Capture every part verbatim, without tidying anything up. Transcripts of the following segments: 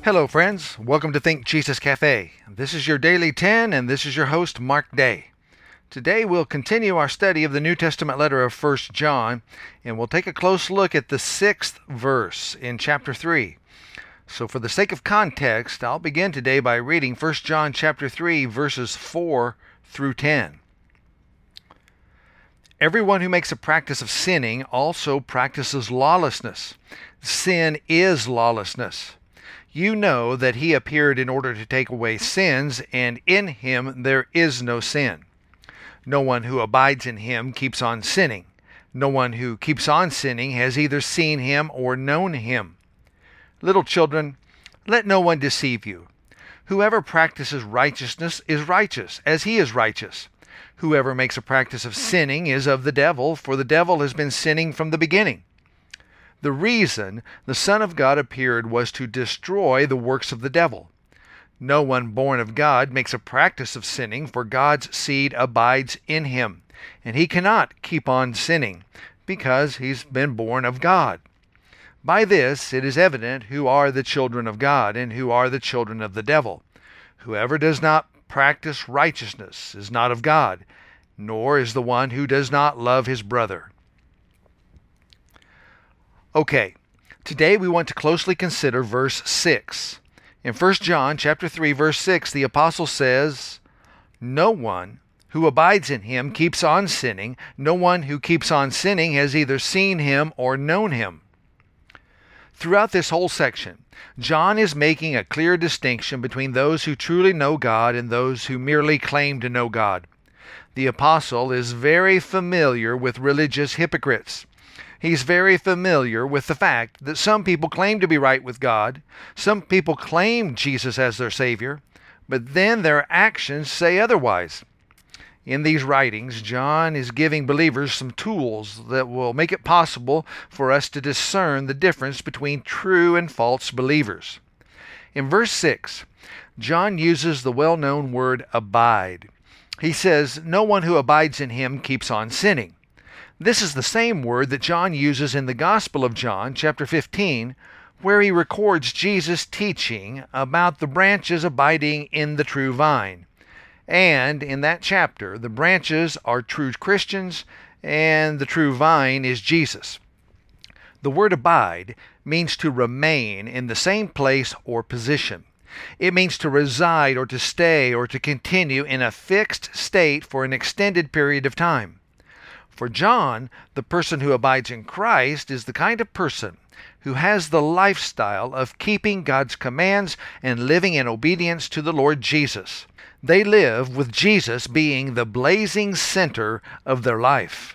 Hello, friends. Welcome to Think Jesus Cafe. This is your Daily ten, and this is your host, Mark Day. Today, we'll continue our study of the New Testament letter of First John, and we'll take a close look at the sixth verse in chapter three. So, for the sake of context, I'll begin today by reading First John chapter three, verses four through ten. Everyone who makes a practice of sinning also practices lawlessness. Sin is lawlessness. You know that he appeared in order to take away sins, and in him there is no sin. No one who abides in him keeps on sinning. No one who keeps on sinning has either seen him or known him. Little children, let no one deceive you. Whoever practices righteousness is righteous, as he is righteous. Whoever makes a practice of sinning is of the devil, for the devil has been sinning from the beginning. The reason the Son of God appeared was to destroy the works of the devil. No one born of God makes a practice of sinning, for God's seed abides in him, and he cannot keep on sinning, because he's been born of God. By this it is evident who are the children of God, and who are the children of the devil. Whoever does not practice righteousness is not of God, nor is the one who does not love his brother. Okay, today we want to closely consider verse six. In First John chapter three, verse six, the apostle says, "No one who abides in him keeps on sinning. No one who keeps on sinning has either seen him or known him." Throughout this whole section, John is making a clear distinction between those who truly know God and those who merely claim to know God. The apostle is very familiar with religious hypocrites. He's very familiar with the fact that some people claim to be right with God, some people claim Jesus as their Savior, but then their actions say otherwise. In these writings, John is giving believers some tools that will make it possible for us to discern the difference between true and false believers. In verse six, John uses the well-known word abide. He says, "No one who abides in him keeps on sinning." This is the same word that John uses in the Gospel of John, chapter fifteen, where he records Jesus' teaching about the branches abiding in the true vine. And in that chapter, the branches are true Christians, and the true vine is Jesus. The word abide means to remain in the same place or position. It means to reside or to stay or to continue in a fixed state for an extended period of time. For John, the person who abides in Christ is the kind of person who has the lifestyle of keeping God's commands and living in obedience to the Lord Jesus. They live with Jesus being the blazing center of their life.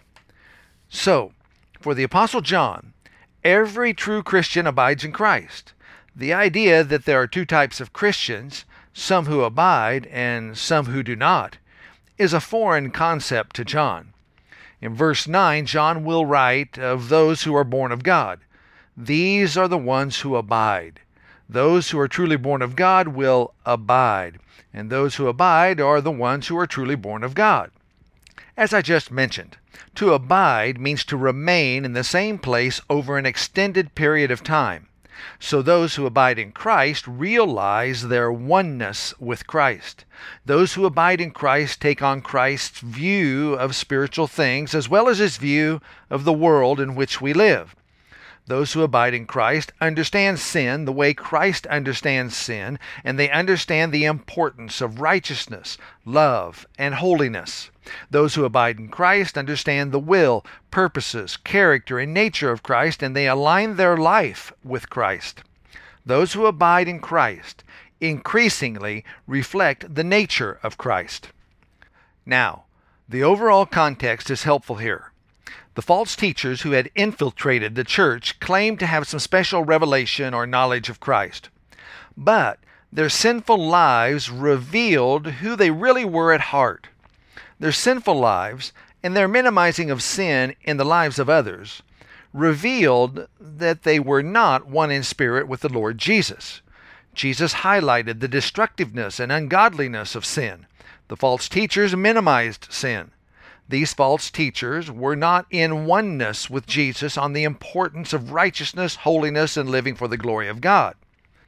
So, for the Apostle John, every true Christian abides in Christ. The idea that there are two types of Christians, some who abide and some who do not, is a foreign concept to John. In verse nine, John will write of those who are born of God. These are the ones who abide. Those who are truly born of God will abide, and those who abide are the ones who are truly born of God. As I just mentioned, to abide means to remain in the same place over an extended period of time. So those who abide in Christ realize their oneness with Christ. Those who abide in Christ take on Christ's view of spiritual things as well as his view of the world in which we live. Those who abide in Christ understand sin the way Christ understands sin, and they understand the importance of righteousness, love, and holiness. Those who abide in Christ understand the will, purposes, character, and nature of Christ, and they align their life with Christ. Those who abide in Christ increasingly reflect the nature of Christ. Now, the overall context is helpful here. The false teachers who had infiltrated the church claimed to have some special revelation or knowledge of Christ. But their sinful lives revealed who they really were at heart. Their sinful lives and their minimizing of sin in the lives of others revealed that they were not one in spirit with the Lord Jesus. Jesus highlighted the destructiveness and ungodliness of sin. The false teachers minimized sin. These false teachers were not in oneness with Jesus on the importance of righteousness, holiness, and living for the glory of God.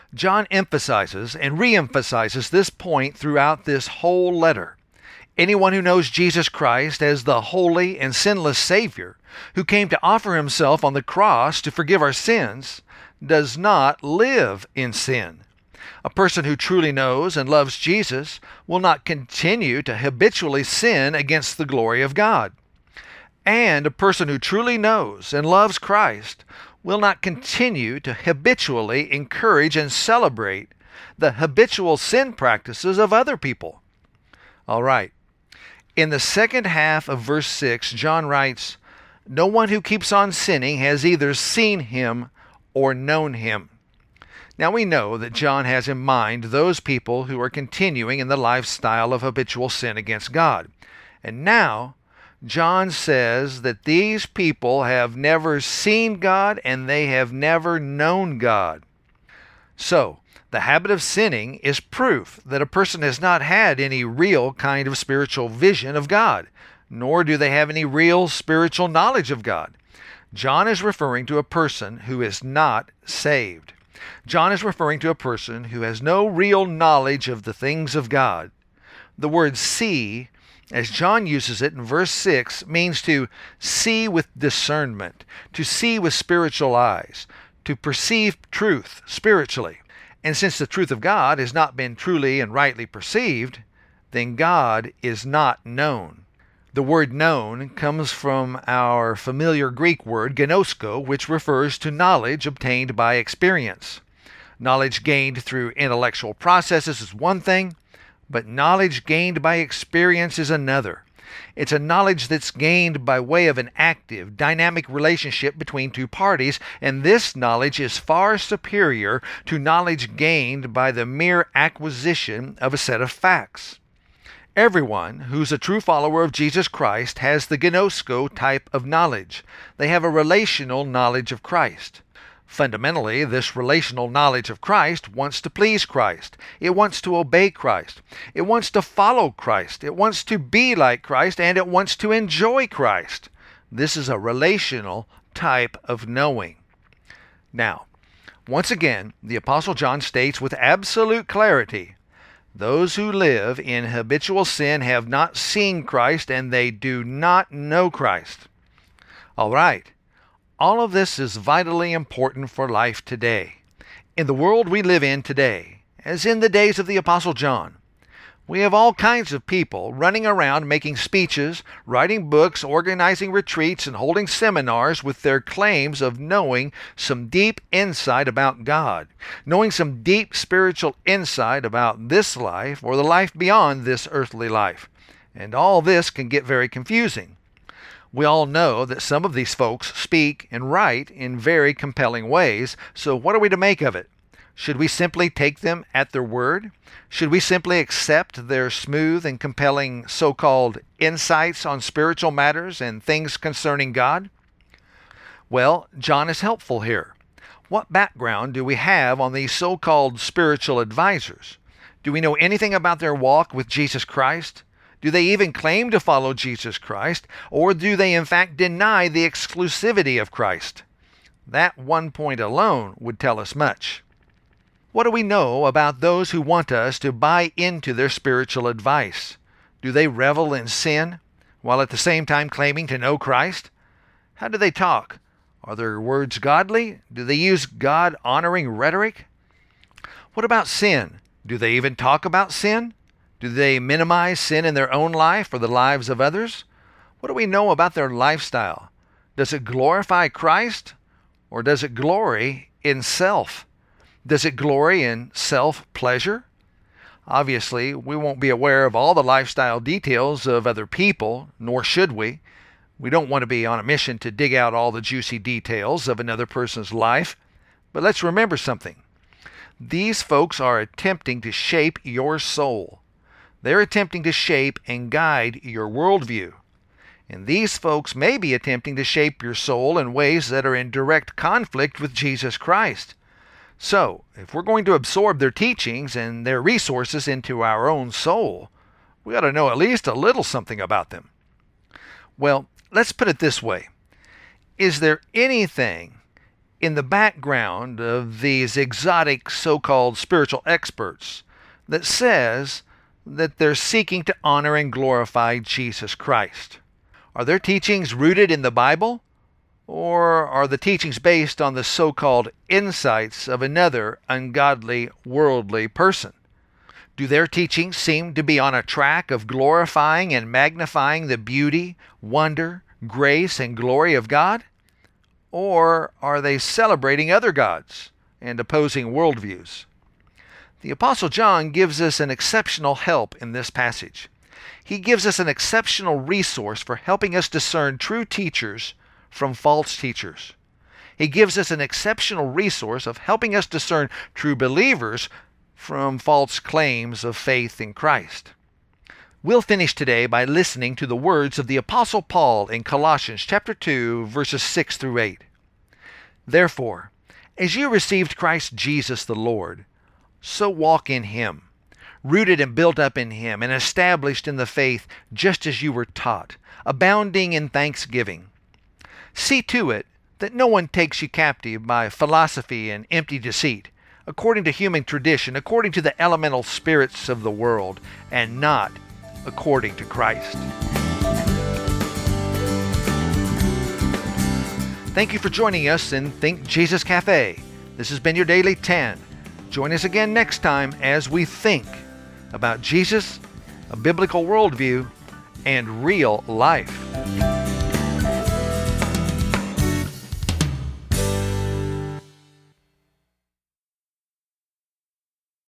John emphasizes and re-emphasizes this point throughout this whole letter. Anyone who knows Jesus Christ as the holy and sinless Savior, who came to offer himself on the cross to forgive our sins, does not live in sin. A person who truly knows and loves Jesus will not continue to habitually sin against the glory of God. And a person who truly knows and loves Christ will not continue to habitually encourage and celebrate the habitual sin practices of other people. All right. In the second half of verse six, John writes, "No one who keeps on sinning has either seen him or known him." Now we know that John has in mind those people who are continuing in the lifestyle of habitual sin against God. And now John says that these people have never seen God and they have never known God. So, the habit of sinning is proof that a person has not had any real kind of spiritual vision of God, nor do they have any real spiritual knowledge of God. John is referring to a person who is not saved. John is referring to a person who has no real knowledge of the things of God. The word see, as John uses it in verse six, means to see with discernment, to see with spiritual eyes, to perceive truth spiritually. And since the truth of God has not been truly and rightly perceived, then God is not known. The word known comes from our familiar Greek word gnosko, which refers to knowledge obtained by experience. Knowledge gained through intellectual processes is one thing, but knowledge gained by experience is another. It's a knowledge that's gained by way of an active, dynamic relationship between two parties, and this knowledge is far superior to knowledge gained by the mere acquisition of a set of facts. Everyone who's a true follower of Jesus Christ has the gnosko type of knowledge. They have a relational knowledge of Christ. Fundamentally, this relational knowledge of Christ wants to please Christ. It wants to obey Christ. It wants to follow Christ. It wants to be like Christ, and it wants to enjoy Christ. This is a relational type of knowing. Now, once again, the Apostle John states with absolute clarity, those who live in habitual sin have not seen Christ, and they do not know Christ. All right. All of this is vitally important for life today. In the world we live in today, as in the days of the Apostle John, we have all kinds of people running around making speeches, writing books, organizing retreats, and holding seminars with their claims of knowing some deep insight about God, knowing some deep spiritual insight about this life or the life beyond this earthly life. And all this can get very confusing. We all know that some of these folks speak and write in very compelling ways, so what are we to make of it? Should we simply take them at their word? Should we simply accept their smooth and compelling so-called insights on spiritual matters and things concerning God? Well, John is helpful here. What background do we have on these so-called spiritual advisors? Do we know anything about their walk with Jesus Christ? Do they even claim to follow Jesus Christ, or do they in fact deny the exclusivity of Christ? That one point alone would tell us much. What do we know about those who want us to buy into their spiritual advice? Do they revel in sin, while at the same time claiming to know Christ? How do they talk? Are their words godly? Do they use God-honoring rhetoric? What about sin? Do they even talk about sin? Do they minimize sin in their own life or the lives of others? What do we know about their lifestyle? Does it glorify Christ, or does it glory in self? Does it glory in self-pleasure? Obviously, we won't be aware of all the lifestyle details of other people, nor should we. We don't want to be on a mission to dig out all the juicy details of another person's life. But let's remember something. These folks are attempting to shape your soul. They're attempting to shape and guide your worldview. And these folks may be attempting to shape your soul in ways that are in direct conflict with Jesus Christ. So, if we're going to absorb their teachings and their resources into our own soul, we ought to know at least a little something about them. Well, let's put it this way. Is there anything, in the background of these exotic so-called spiritual experts that says that they're seeking to honor and glorify Jesus Christ? Are their teachings rooted in the Bible, or are the teachings based on the so-called insights of another ungodly, worldly person? Do their teachings seem to be on a track of glorifying and magnifying the beauty, wonder, grace, and glory of God? Or are they celebrating other gods and opposing worldviews? The Apostle John gives us an exceptional help in this passage. He gives us an exceptional resource for helping us discern true teachers from false teachers. He gives us an exceptional resource of helping us discern true believers from false claims of faith in Christ. We'll finish today by listening to the words of the Apostle Paul in Colossians chapter two, verses six through eight. Therefore, as you received Christ Jesus the Lord, so walk in him, rooted and built up in him, and established in the faith just as you were taught, abounding in thanksgiving. See to it that no one takes you captive by philosophy and empty deceit, according to human tradition, according to the elemental spirits of the world, and not according to Christ. Thank you for joining us in Think Jesus Cafe. This has been your Daily ten. Join us again next time as we think about Jesus, a biblical worldview, and real life.